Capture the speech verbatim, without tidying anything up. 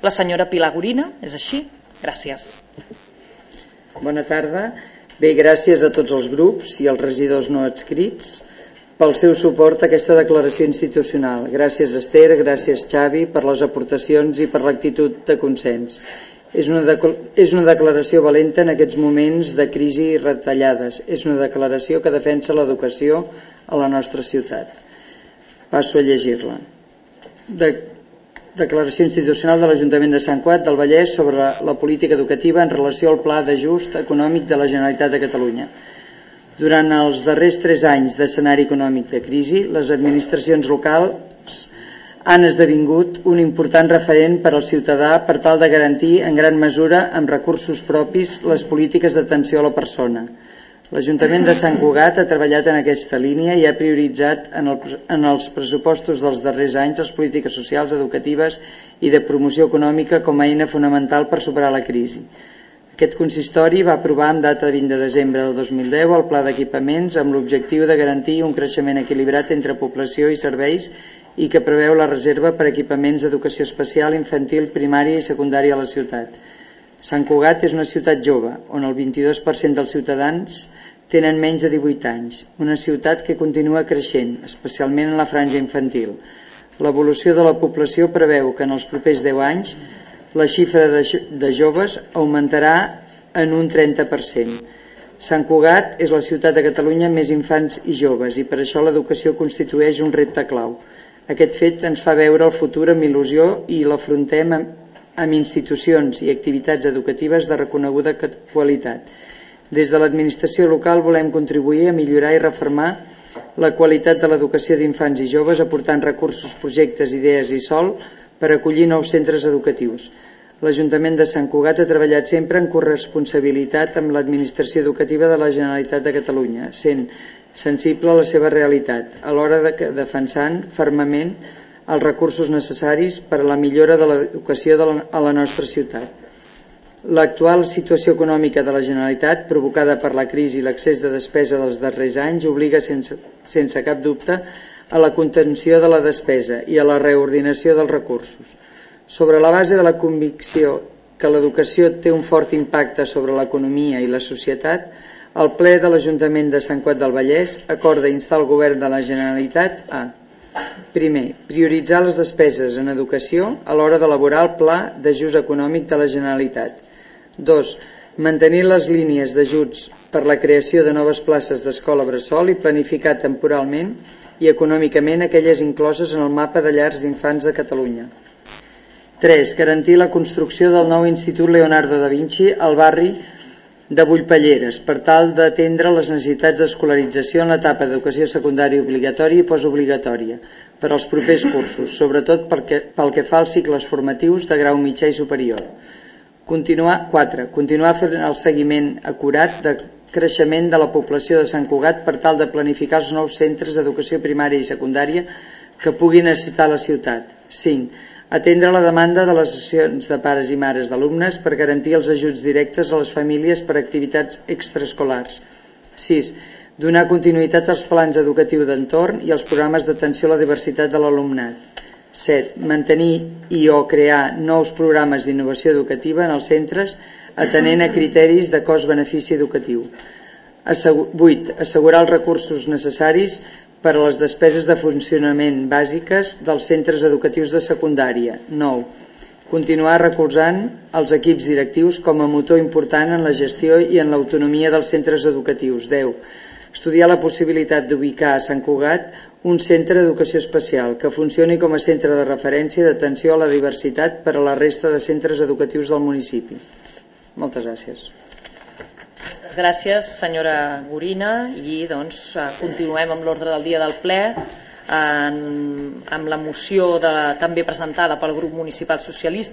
La senyora Pilar Gorina, és així? Gràcies. Bona tarda. Bé, gràcies a tots els grups i als regidors no adscrits pel seu suport a aquesta declaració institucional. Gràcies Esther, gràcies Xavi per les aportacions i per l'actitud de consens. És una, és una declaració valenta en aquests moments de crisi i retallades. És una declaració que defensa l'educació a la nostra ciutat. Passo a llegir-la. De, declaració institucional de l'Ajuntament de Sant Cugat del Vallès sobre la, la política educativa en relació al Pla d'Ajust Econòmic de la Generalitat de Catalunya. Durant els darrers tres anys d'escenari econòmic de crisi, les administracions locals han esdevingut un important referent per al ciutadà per tal de garantir en gran mesura amb recursos propis les polítiques d'atenció a la persona. L'Ajuntament de Sant Cugat ha treballat en aquesta línia i ha prioritzat en, el, en els pressupostos dels darrers anys les polítiques socials, educatives i de promoció econòmica com a eina fonamental per superar la crisi. Aquest consistori va aprovar en data de vint de desembre del dos mil deu el pla d'equipaments amb l'objectiu de garantir un creixement equilibrat entre població i serveis i que preveu la reserva per equipaments d'educació especial, infantil, primària i secundària a la ciutat. Sant Cugat és una ciutat jove, on el vint-i-dos per cent dels ciutadans tenen menys de divuit anys, una ciutat que continua creixent, especialment en la franja infantil. L'evolució de la població preveu que en els propers deu anys la xifra de, de joves augmentarà en un trenta per cent. Sant Cugat és la ciutat de Catalunya amb més infants i joves i per això l'educació constitueix un repte clau. Aquest fet ens fa veure el futur amb il·lusió i l'afrontem amb, amb institucions i activitats educatives de reconeguda qualitat. Des de l'administració local volem contribuir a millorar i reformar la qualitat de l'educació d'infants i joves aportant recursos, projectes, idees i sòl per acollir nous centres educatius. L'Ajuntament de Sant Cugat ha treballat sempre en corresponsabilitat amb l'administració educativa de la Generalitat de Catalunya, sent sensible a la seva realitat, alhora de defensant fermament els recursos necessaris per a la millora de l'educació a la nostra ciutat. L'actual situació econòmica de la Generalitat, provocada per la crisi i l'excés de despesa dels darrers anys, obliga sense, sense cap dubte a la contenció de la despesa i a la reordinació dels recursos. Sobre la base de la convicció que l'educació té un fort impacte sobre l'economia i la societat, el ple de l'Ajuntament de Sant Cugat del Vallès acorda instar el Govern de la Generalitat a: primer, prioritzar les despeses en educació a l'hora d'elaborar el Pla d'Ajust Econòmic de la Generalitat. dos. Mantenir les línies d'ajuts per la creació de noves places d'escola bressol i planificar temporalment i econòmicament aquelles incloses en el mapa de llars d'infants de Catalunya. tres. Garantir la construcció del nou Institut Leonardo da Vinci al barri de Bullpelleres per tal d'atendre les necessitats d'escolarització en l'etapa d'educació secundària obligatòria i postobligatòria per als propers cursos, sobretot pel que, pel que fa als cicles formatius de grau mitjà i superior. Continuar, quatre. Continuar fent el seguiment acurat de creixement de la població de Sant Cugat per tal de planificar els nous centres d'educació primària i secundària que puguin necessitar la ciutat. cinc. Atendre la demanda de les associacions de pares i mares d'alumnes per garantir els ajuts directes a les famílies per activitats extraescolars. sis. Donar continuïtat als plans educatius d'entorn i als programes d'atenció a la diversitat de l'alumnat. set. Mantenir i o crear nous programes d'innovació educativa en els centres atenent a criteris de cost-benefici educatiu. vuit. Assegurar els recursos necessaris per a les despeses de funcionament bàsiques dels centres educatius de secundària. nou. Continuar recolzant els equips directius com a motor important en la gestió i en l'autonomia dels centres educatius. deu. Estudiar la possibilitat d'ubicar a Sant Cugat un centre d'educació especial que funcioni com a centre de referència d'atenció a la diversitat per a la resta de centres educatius del municipi. Moltes gràcies. Gràcies, senyora Gorina, i doncs continuem amb l'ordre del dia del ple en, amb la moció de, també presentada pel grup municipal socialista